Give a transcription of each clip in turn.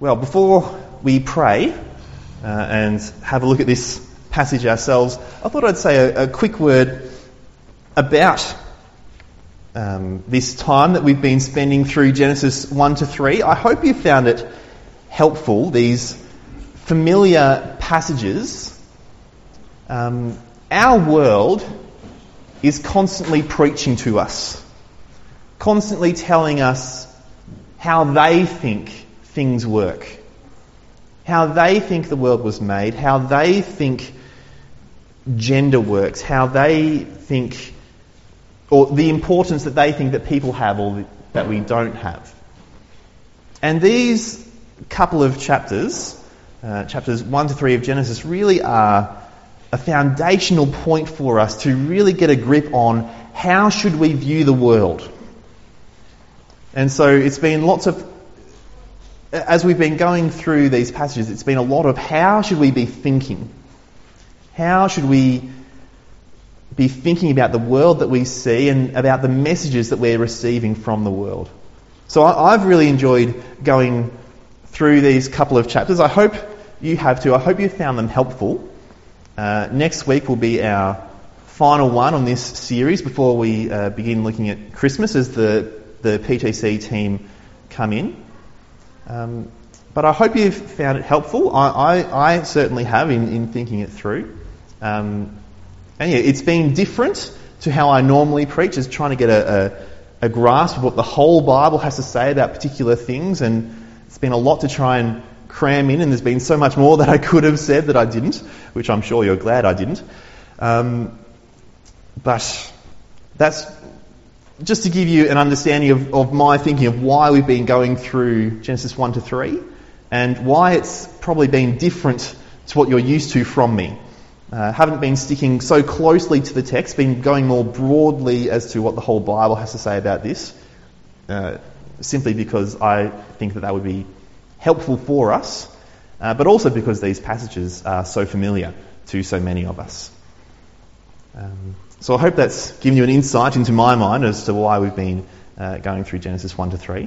Well, before we pray and have a look at this passage ourselves, I thought I'd say a quick word about this time that we've been spending through Genesis 1 to 3. I hope you found it helpful, these familiar passages. Our world is constantly preaching to us, constantly telling us how they think things work, how they think the world was made, how they think gender works, how they think, or the importance that they think that people have or that we don't have. And these couple of chapters, chapters 1 to 3 of Genesis, really are a foundational point for us to really get a grip on how should we view the world. And so it's been as we've been going through these passages, it's been a lot of how should we be thinking? How should we be thinking about the world that we see and about the messages that we're receiving from the world? So I've really enjoyed going through these couple of chapters. I hope you have too. I hope you found them helpful. Next week will be our final one on this series before we begin looking at Christmas as the PTC team come in. But I hope you've found it helpful. I certainly have in thinking it through. And yeah, it's been different to how I normally preach, is trying to get a grasp of what the whole Bible has to say about particular things. And it's been a lot to try and cram in, and there's been so much more that I could have said that I didn't, which I'm sure you're glad I didn't. But that's just to give you an understanding of my thinking of why we've been going through Genesis 1 to 3 and why it's probably been different to what you're used to from me. Haven't been sticking so closely to the text, been going more broadly as to what the whole Bible has to say about this, simply because I think that would be helpful for us, but also because these passages are so familiar to so many of us. So I hope that's given you an insight into my mind as to why we've been going through Genesis 1 to 3.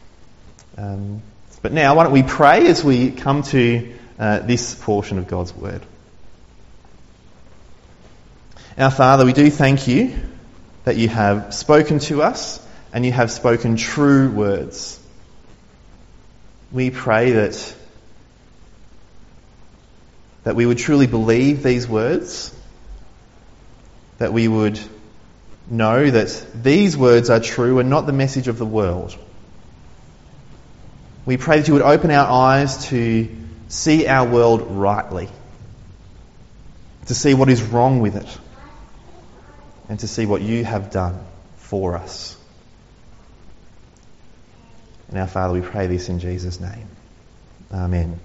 But now, why don't we pray as we come to this portion of God's Word. Our Father, we do thank you that you have spoken to us and you have spoken true words. We pray that we would truly believe these words, that we would know that these words are true and not the message of the world. We pray that you would open our eyes to see our world rightly, to see what is wrong with it, and to see what you have done for us. And our Father, we pray this in Jesus' name. Amen.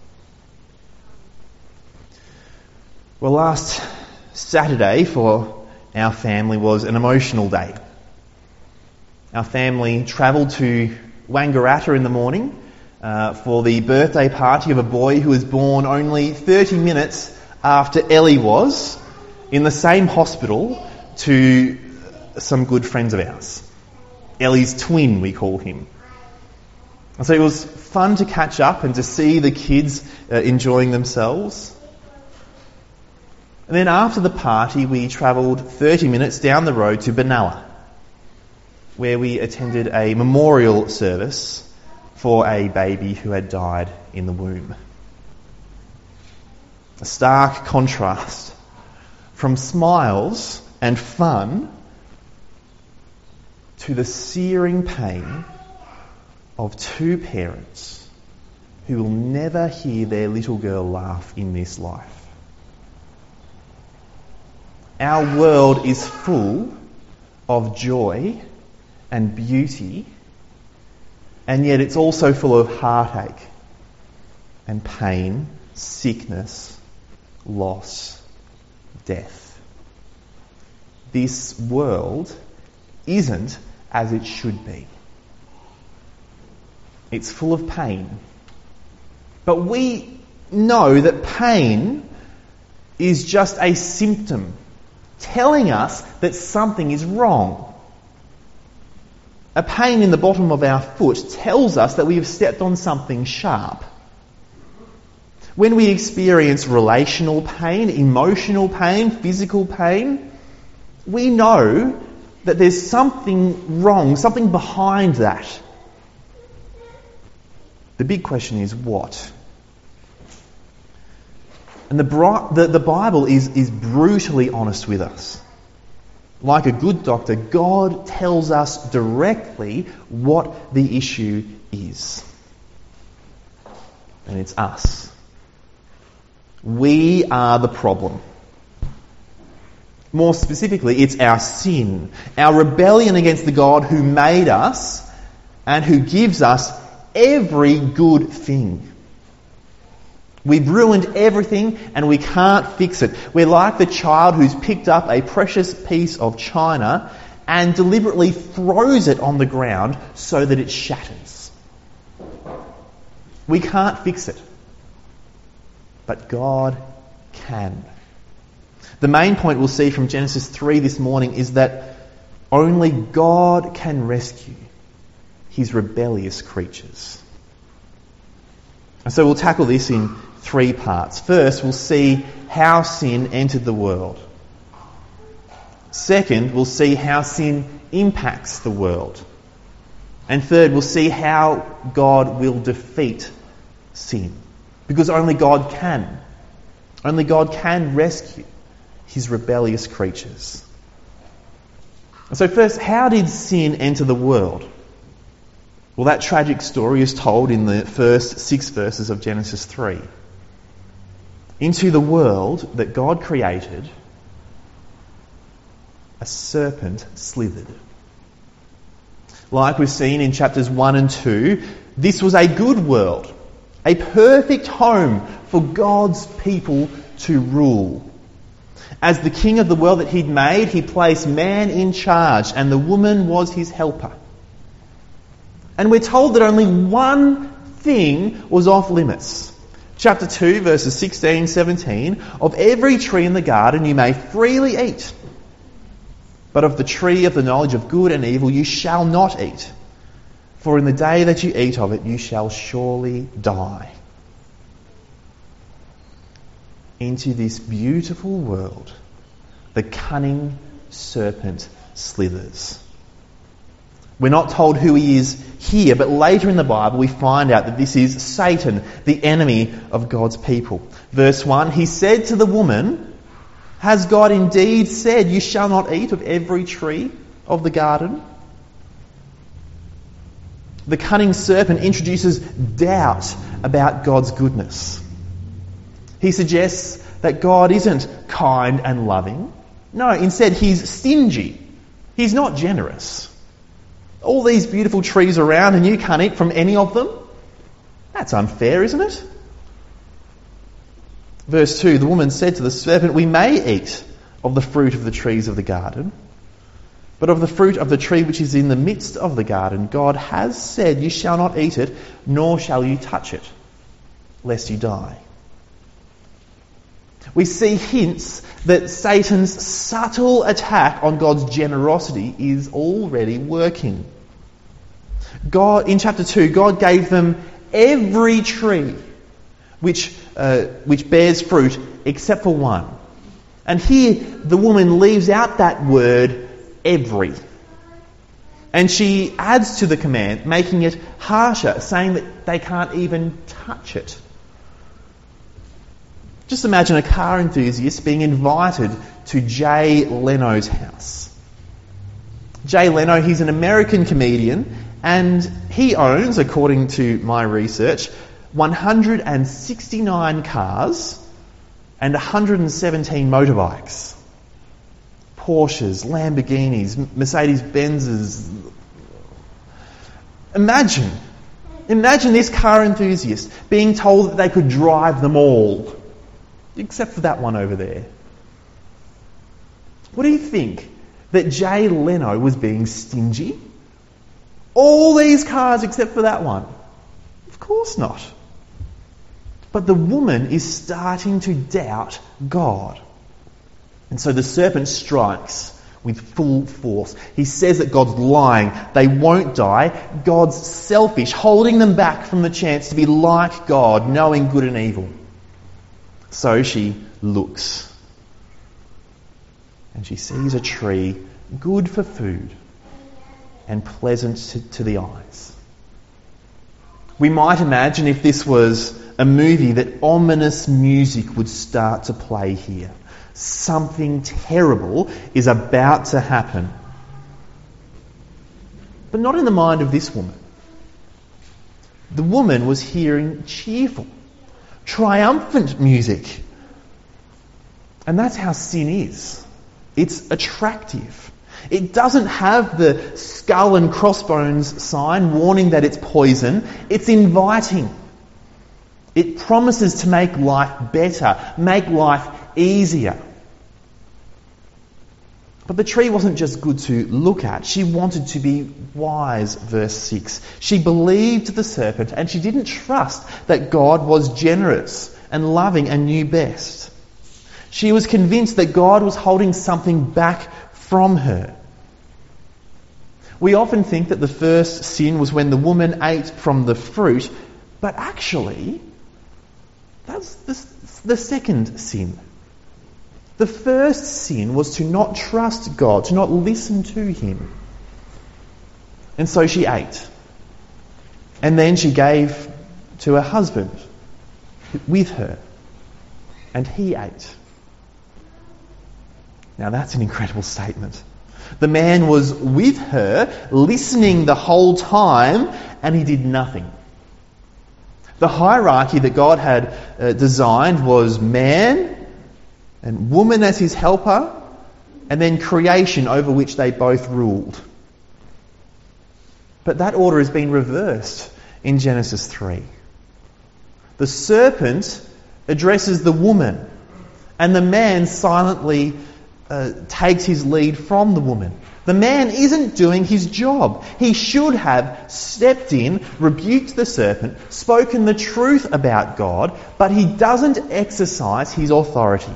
Well, last Saturday for our family was an emotional day. Our family travelled to Wangaratta in the morning for the birthday party of a boy who was born only 30 minutes after Ellie was, in the same hospital to some good friends of ours. Ellie's twin, we call him. And so it was fun to catch up and to see the kids enjoying themselves. And then after the party, we travelled 30 minutes down the road to Benalla, where we attended a memorial service for a baby who had died in the womb. A stark contrast from smiles and fun to the searing pain of two parents who will never hear their little girl laugh in this life. Our world is full of joy and beauty, and yet it's also full of heartache and pain, sickness, loss, death. This world isn't as it should be. It's full of pain. But we know that pain is just a symptom telling us that something is wrong. A pain in the bottom of our foot tells us that we have stepped on something sharp. When we experience relational pain, emotional pain, physical pain, we know that there's something wrong, something behind that. The big question is what? And the Bible is brutally honest with us. Like a good doctor, God tells us directly what the issue is. And it's us. We are the problem. More specifically, it's our sin, our rebellion against the God who made us and who gives us every good thing. We've ruined everything and we can't fix it. We're like the child who's picked up a precious piece of china and deliberately throws it on the ground so that it shatters. We can't fix it. But God can. The main point we'll see from Genesis 3 this morning is that only God can rescue his rebellious creatures. And so we'll tackle this in 3 parts. First, we'll see how sin entered the world. Second, we'll see how sin impacts the world. And third, we'll see how God will defeat sin. Because only God can. Only God can rescue his rebellious creatures. So first, how did sin enter the world? Well, that tragic story is told in the first 6 verses of Genesis 3. Into the world that God created, a serpent slithered. Like we've seen in chapters 1 and 2, this was a good world, a perfect home for God's people to rule. As the king of the world that he'd made, he placed man in charge, and the woman was his helper. And we're told that only one thing was off limits. Chapter 2, verses 16, 17, of every tree in the garden you may freely eat, but of the tree of the knowledge of good and evil you shall not eat, for in the day that you eat of it you shall surely die. Into this beautiful world, the cunning serpent slithers. We're not told who he is here, but later in the Bible we find out that this is Satan, the enemy of God's people. Verse 1, he said to the woman, "Has God indeed said, you shall not eat of every tree of the garden?" The cunning serpent introduces doubt about God's goodness. He suggests that God isn't kind and loving. No, instead he's stingy. He's not generous. All these beautiful trees around and you can't eat from any of them? That's unfair, isn't it? Verse 2, the woman said to the serpent, "We may eat of the fruit of the trees of the garden, but of the fruit of the tree which is in the midst of the garden, God has said, you shall not eat it, nor shall you touch it, lest you die." We see hints that Satan's subtle attack on God's generosity is already working. God, in chapter 2, God gave them every tree which bears fruit except for one. And here the woman leaves out that word, every. And she adds to the command, making it harsher, saying that they can't even touch it. Just imagine a car enthusiast being invited to Jay Leno's house. Jay Leno, he's an American comedian, and he owns, according to my research, 169 cars and 117 motorbikes. Porsches, Lamborghinis, Mercedes-Benzes. Imagine this car enthusiast being told that they could drive them all, except for that one over there. What do you think? That Jay Leno was being stingy? All these cars except for that one? Of course not. But the woman is starting to doubt God. And so the serpent strikes with full force. He says that God's lying. They won't die. God's selfish, holding them back from the chance to be like God, knowing good and evil. So she looks. And she sees a tree good for food and pleasant to the eyes. We might imagine if this was a movie that ominous music would start to play here. Something terrible is about to happen. But not in the mind of this woman. The woman was hearing cheerful, triumphant music. And that's how sin is. It's attractive. It doesn't have the skull and crossbones sign warning that it's poison. It's inviting. It promises to make life better, make life easier. But the tree wasn't just good to look at. She wanted to be wise, verse 6. She believed the serpent and she didn't trust that God was generous and loving and knew best. She was convinced that God was holding something back from her. We often think that the first sin was when the woman ate from the fruit, but actually, that's the second sin. The first sin was to not trust God, to not listen to Him. And so she ate. And then she gave to her husband with her. And he ate. Now that's an incredible statement. The man was with her, listening the whole time, and he did nothing. The hierarchy that God had designed was man and woman as his helper, and then creation over which they both ruled. But that order has been reversed in Genesis 3. The serpent addresses the woman, and the man silently takes his lead from the woman. The man isn't doing his job. He should have stepped in, rebuked the serpent, spoken the truth about God, but he doesn't exercise his authority.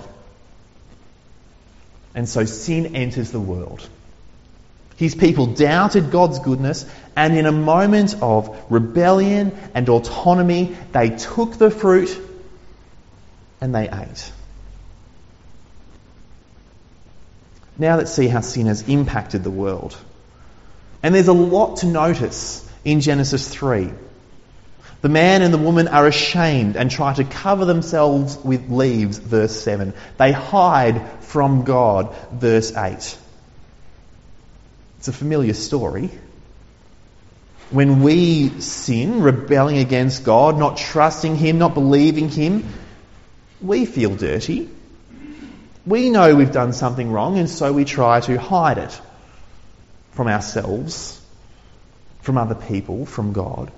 And so sin enters the world. His people doubted God's goodness, and in a moment of rebellion and autonomy, they took the fruit and they ate. Now let's see how sin has impacted the world. And there's a lot to notice in Genesis 3. The man and the woman are ashamed and try to cover themselves with leaves, verse 7. They hide from God, verse 8. It's a familiar story. When we sin, rebelling against God, not trusting Him, not believing Him, we feel dirty. We know we've done something wrong, and so we try to hide it from ourselves, from other people, from God.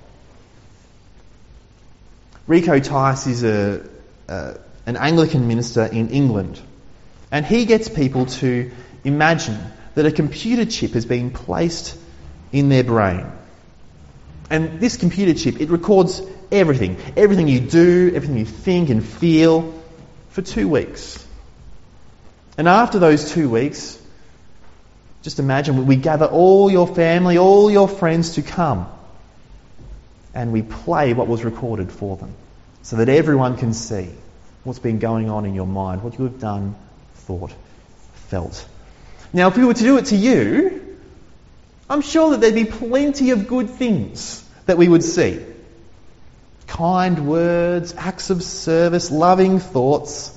Rico Tice is an Anglican minister in England, and he gets people to imagine that a computer chip has been placed in their brain. And this computer chip, it records everything you do, everything you think and feel, for 2 weeks. And after those 2 weeks, just imagine we gather all your family, all your friends to come, and we play what was recorded for them so that everyone can see what's been going on in your mind, what you have done, thought, felt. Now, if we were to do it to you, I'm sure that there'd be plenty of good things that we would see. Kind words, acts of service, loving thoughts.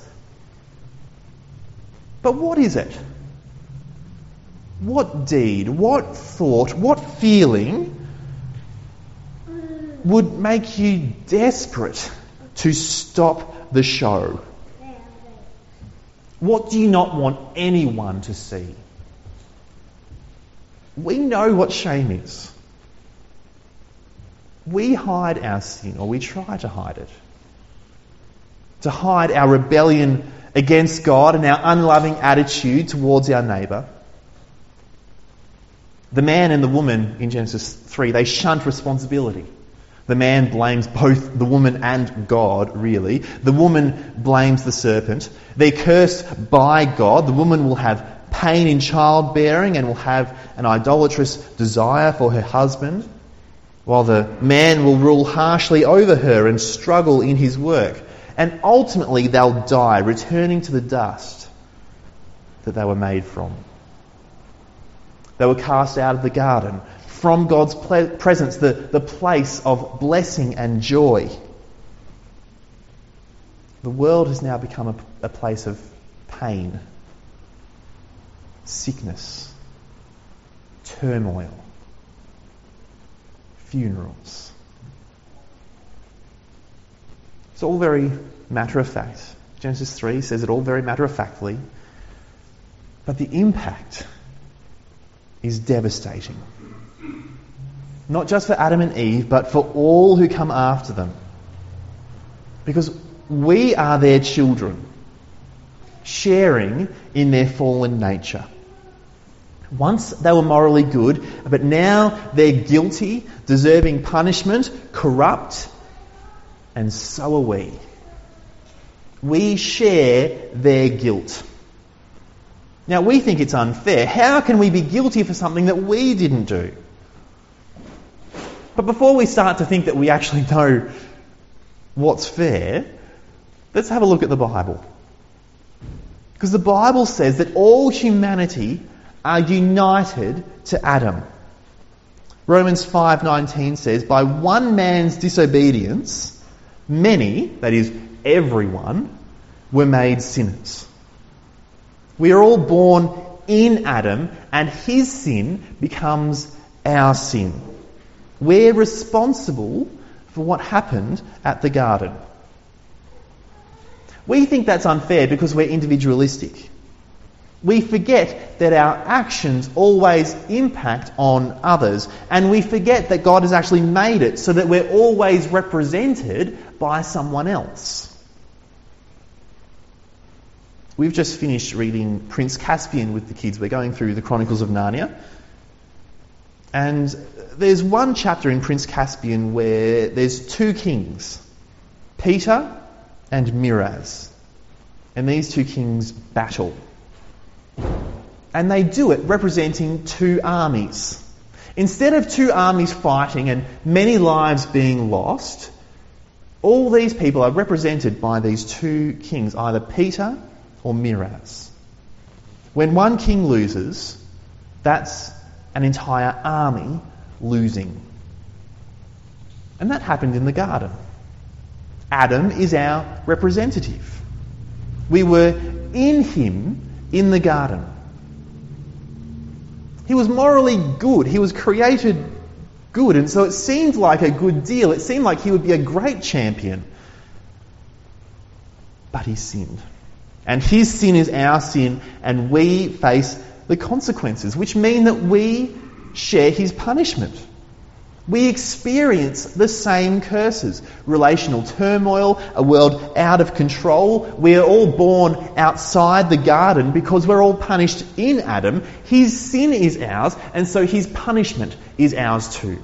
But what is it? What deed, what thought, what feeling would make you desperate to stop the show? What do you not want anyone to see? We know what shame is. We hide our sin, or we try to hide it. To hide our rebellion against God and our unloving attitude towards our neighbour. The man and the woman in Genesis 3, they shunt responsibility. The man blames both the woman and God, really. The woman blames the serpent. They're cursed by God. The woman will have pain in childbearing and will have an idolatrous desire for her husband, while the man will rule harshly over her and struggle in his work. And ultimately they'll die, returning to the dust that they were made from. They were cast out of the garden, from God's presence, the place of blessing and joy. The world has now become a place of pain, sickness, turmoil, funerals. It's all very matter of fact. Genesis 3 says it all very matter of factly. But the impact is devastating. Not just for Adam and Eve, but for all who come after them. Because we are their children, sharing in their fallen nature. Once they were morally good, but now they're guilty, deserving punishment, corrupt, and so are we. We share their guilt. Now, we think it's unfair. How can we be guilty for something that we didn't do? But before we start to think that we actually know what's fair, let's have a look at the Bible. Because the Bible says that all humanity are united to Adam. Romans 5:19 says, by one man's disobedience, many, that is everyone, were made sinners. We are all born in Adam, and his sin becomes our sin. We're responsible for what happened at the garden. We think that's unfair because we're individualistic. We forget that our actions always impact on others, and we forget that God has actually made it so that we're always represented by someone else. We've just finished reading Prince Caspian with the kids. We're going through the Chronicles of Narnia. And there's one chapter in Prince Caspian where there's two kings, Peter and Miraz. And these two kings battle. And they do it representing two armies. Instead of two armies fighting and many lives being lost, all these people are represented by these two kings, either Peter or Miraz. When one king loses, that's an entire army losing. And that happened in the garden. Adam is our representative. We were in him in the garden. He was morally good. He was created good. And so it seemed like a good deal. It seemed like he would be a great champion. But he sinned. And his sin is our sin, and we face the consequences, which mean that we share his punishment. We experience the same curses. Relational turmoil, a world out of control. We are all born outside the garden because we're all punished in Adam. His sin is ours, and so his punishment is ours too.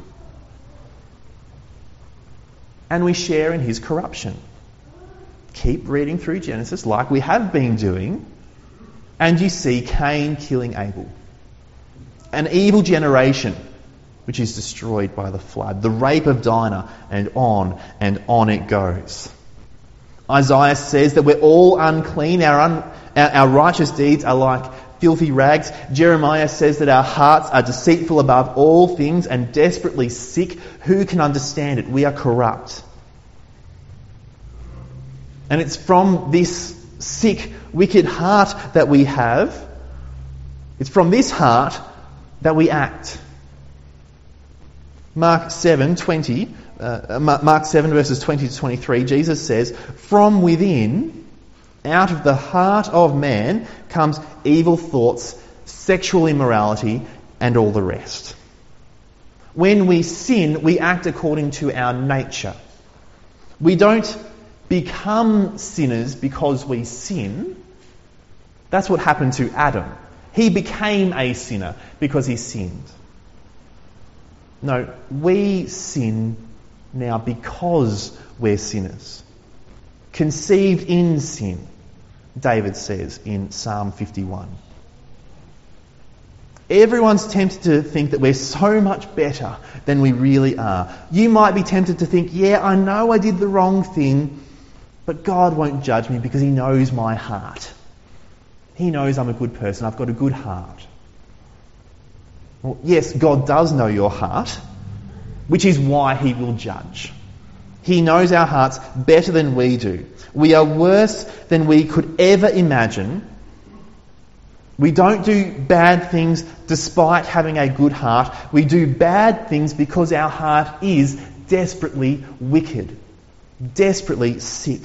And we share in his corruption. Keep reading through Genesis like we have been doing, and you see Cain killing Abel. An evil generation which is destroyed by the flood. The rape of Dinah, and on it goes. Isaiah says that we're all unclean. Our righteous deeds are like filthy rags. Jeremiah says that our hearts are deceitful above all things and desperately sick. Who can understand it? We are corrupt. And it's from this sick, wicked heart that we have, it's from this heart that we act. Mark 7 verses 20 to 23, Jesus says, from within, out of the heart of man, comes evil thoughts, sexual immorality, and all the rest. When we sin, we act according to our nature. We don't become sinners because we sin. That's what happened to Adam. He became a sinner because he sinned. No, we sin now because we're sinners. Conceived in sin, David says in Psalm 51. Everyone's tempted to think that we're so much better than we really are. You might be tempted to think, yeah, I know I did the wrong thing, but God won't judge me because he knows my heart. He knows I'm a good person. I've got a good heart. Well, yes, God does know your heart, which is why he will judge. He knows our hearts better than we do. We are worse than we could ever imagine. We don't do bad things despite having a good heart. We do bad things because our heart is desperately wicked, desperately sick.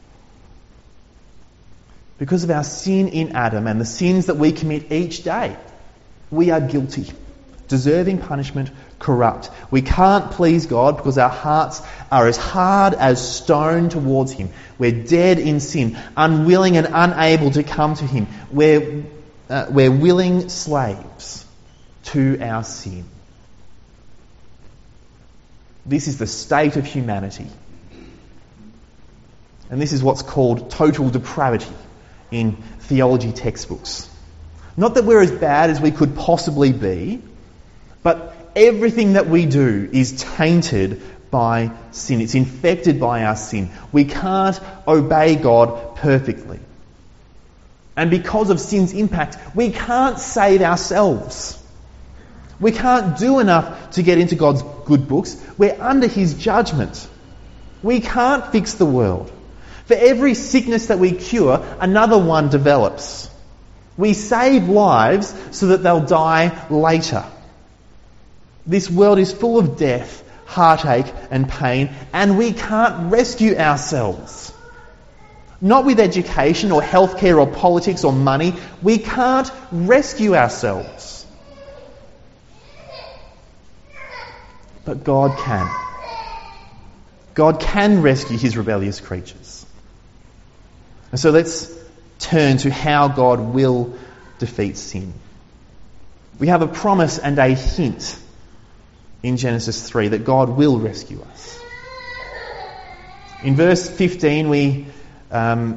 Because of our sin in Adam and the sins that we commit each day, we are guilty, deserving punishment, corrupt. We can't please God because our hearts are as hard as stone towards him. We're dead in sin, unwilling and unable to come to him. We're willing slaves to our sin. This is the state of humanity. And this is what's called total depravity in theology textbooks. Not that we're as bad as we could possibly be, but everything that we do is tainted by sin. It's infected by our sin. We can't obey God perfectly. And because of sin's impact, we can't save ourselves. We can't do enough to get into God's good books. We're under his judgment. We can't fix the world. For every sickness that we cure, another one develops. We save lives so that they'll die later. This world is full of death, heartache and pain, and we can't rescue ourselves. Not with education or healthcare or politics or money. We can't rescue ourselves. But God can. God can rescue his rebellious creatures. And so let's turn to how God will defeat sin. We have a promise and a hint in Genesis 3 that God will rescue us. In verse 15 we In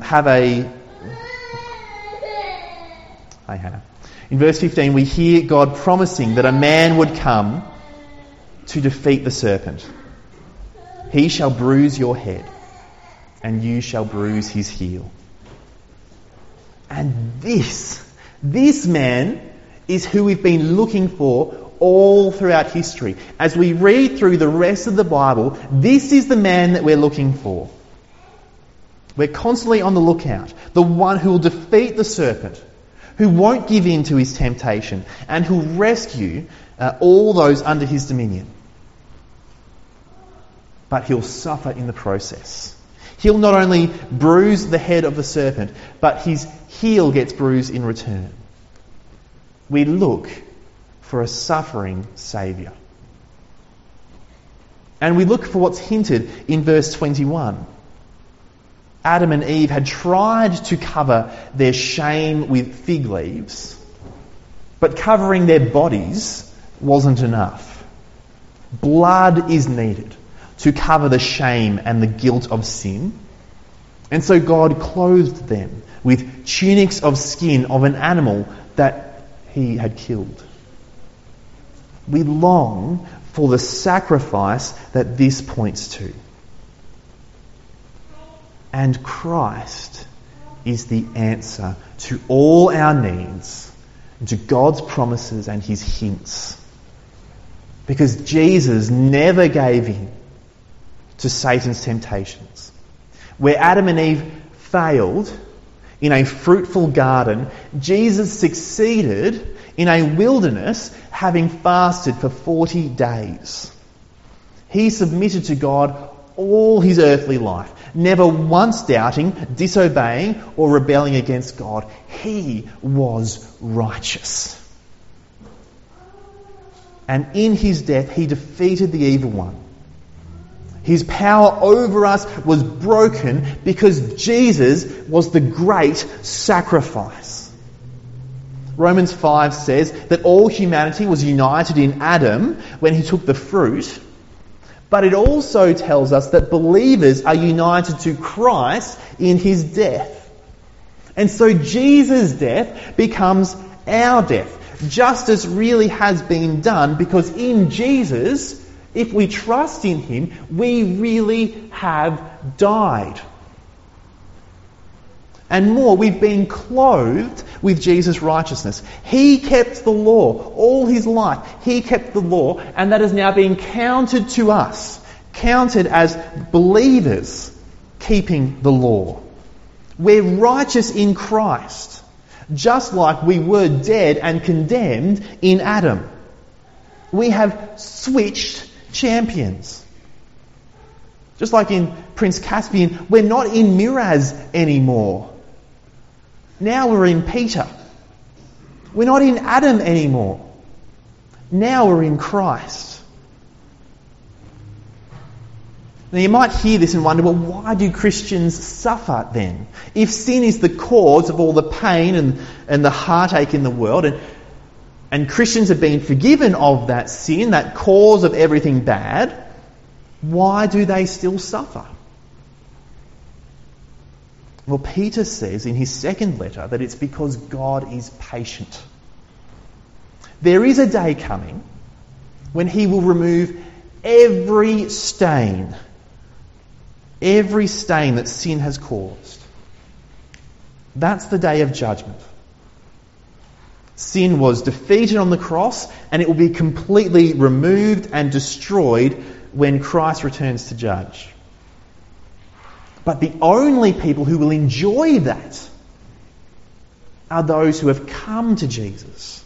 verse 15 we hear God promising that a man would come to defeat the serpent. He shall bruise your head, and you shall bruise his heel. And this man is who we've been looking for all throughout history. As we read through the rest of the Bible, this is the man that we're looking for. We're constantly on the lookout. The one who will defeat the serpent, who won't give in to his temptation, and who'll rescue all those under his dominion. But he'll suffer in the process. He'll not only bruise the head of the serpent, but his heel gets bruised in return. We look for a suffering Saviour. And we look for what's hinted in verse 21. Adam and Eve had tried to cover their shame with fig leaves, but covering their bodies wasn't enough. Blood is needed to cover the shame and the guilt of sin. And so God clothed them with tunics of skin of an animal that he had killed. We long for the sacrifice that this points to. And Christ is the answer to all our needs, and to God's promises and his hints. Because Jesus never gave in to Satan's temptations. Where Adam and Eve failed in a fruitful garden, Jesus succeeded in a wilderness, having fasted for 40 days. He submitted to God all his earthly life, never once doubting, disobeying, or rebelling against God. He was righteous. And in his death, he defeated the evil one. His power over us was broken because Jesus was the great sacrifice. Romans 5 says that all humanity was united in Adam when he took the fruit, but it also tells us that believers are united to Christ in his death. And so Jesus' death becomes our death. justice really has been done, because in Jesus, if we trust in him, we really have died. And more, we've been clothed with Jesus' righteousness. He kept the law all his life. He kept the law, and that has now been counted to us, counted as believers keeping the law. We're righteous in Christ, just like we were dead and condemned in Adam. We have switched champions. Just like in Prince Caspian, we're not in Miraz anymore. Now we're in Peter. We're not in Adam anymore. Now we're in Christ. Now you might hear this and wonder, well, why do Christians suffer then? If sin is the cause of all the pain and the heartache in the world, and Christians have been forgiven of that sin, that cause of everything bad, why do they still suffer? Well, Peter says in his second letter that it's because God is patient. There is a day coming when he will remove every stain that sin has caused. That's the day of judgment. Sin was defeated on the cross, and it will be completely removed and destroyed when Christ returns to judge. But the only people who will enjoy that are those who have come to Jesus.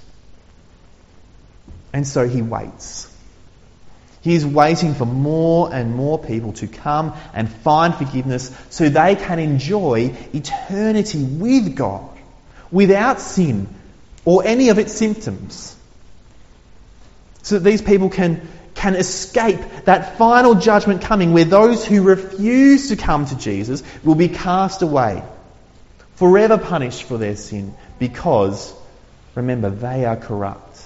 And so he waits. He is waiting for more and more people to come and find forgiveness so they can enjoy eternity with God without sin or any of its symptoms. So that these people can escape that final judgment coming, where those who refuse to come to Jesus will be cast away, forever punished for their sin, because, remember, they are corrupt.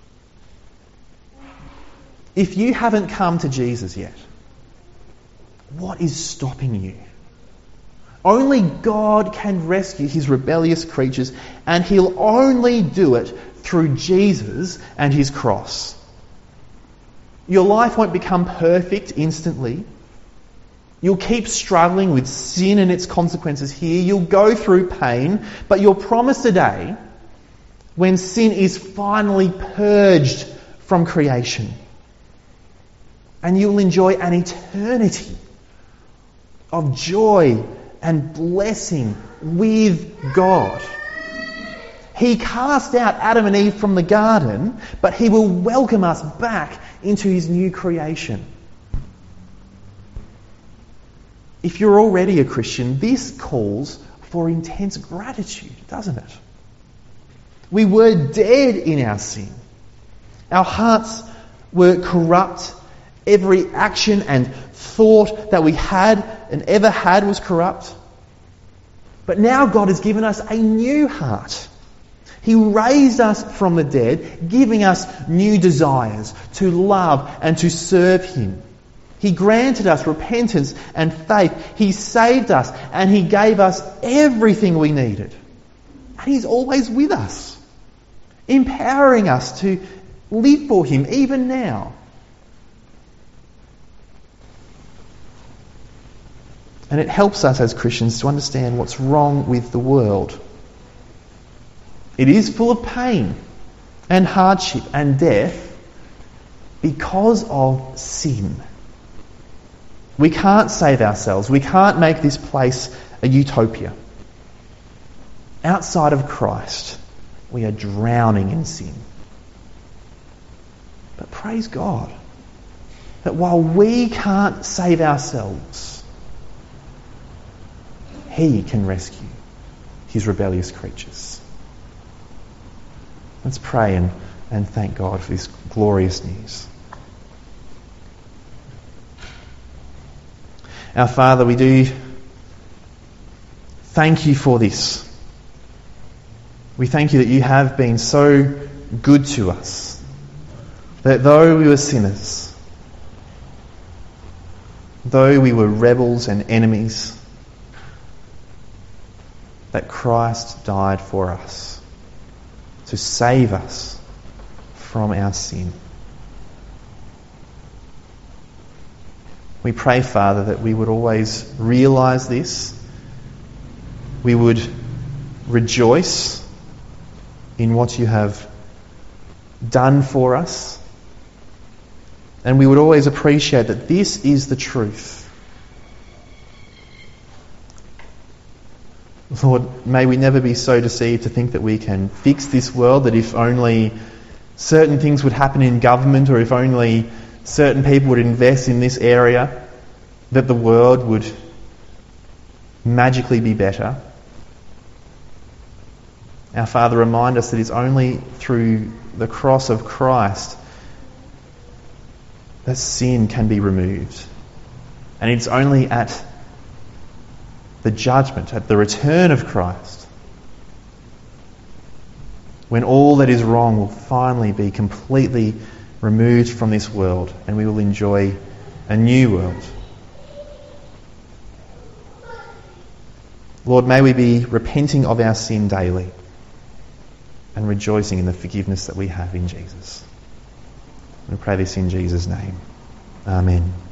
If you haven't come to Jesus yet, what is stopping you? Only God can rescue his rebellious creatures, and he'll only do it through Jesus and his cross. Your life won't become perfect instantly. You'll keep struggling with sin and its consequences here. You'll go through pain, but you're promised a day when sin is finally purged from creation. And you'll enjoy an eternity of joy and blessing with God. He cast out Adam and Eve from the garden, but he will welcome us back into his new creation. If you're already a Christian, this calls for intense gratitude, doesn't it? We were dead in our sin. Our hearts were corrupt. Every action and thought that we had and ever had was corrupt. But now God has given us a new heart. He raised us from the dead, giving us new desires to love and to serve him. He granted us repentance and faith. He saved us, and he gave us everything we needed. And he's always with us, empowering us to live for him even now. And it helps us as Christians to understand what's wrong with the world. It is full of pain and hardship and death because of sin. We can't save ourselves. We can't make this place a utopia. Outside of Christ, we are drowning in sin. But praise God that while we can't save ourselves, he can rescue his rebellious creatures. Let's pray and thank God for this glorious news. Our Father, we do thank you for this. We thank you that you have been so good to us, that though we were sinners, though we were rebels and enemies, that Christ died for us to save us from our sin. We pray, Father, that we would always realise this. We would rejoice in what you have done for us. And we would always appreciate that this is the truth. Lord, may we never be so deceived to think that we can fix this world, that if only certain things would happen in government, or if only certain people would invest in this area, that the world would magically be better. Our Father, remind us that it's only through the cross of Christ that sin can be removed. And it's only at the judgment, at the return of Christ, when all that is wrong will finally be completely removed from this world and we will enjoy a new world. Lord, may we be repenting of our sin daily and rejoicing in the forgiveness that we have in Jesus. We pray this in Jesus' name. Amen.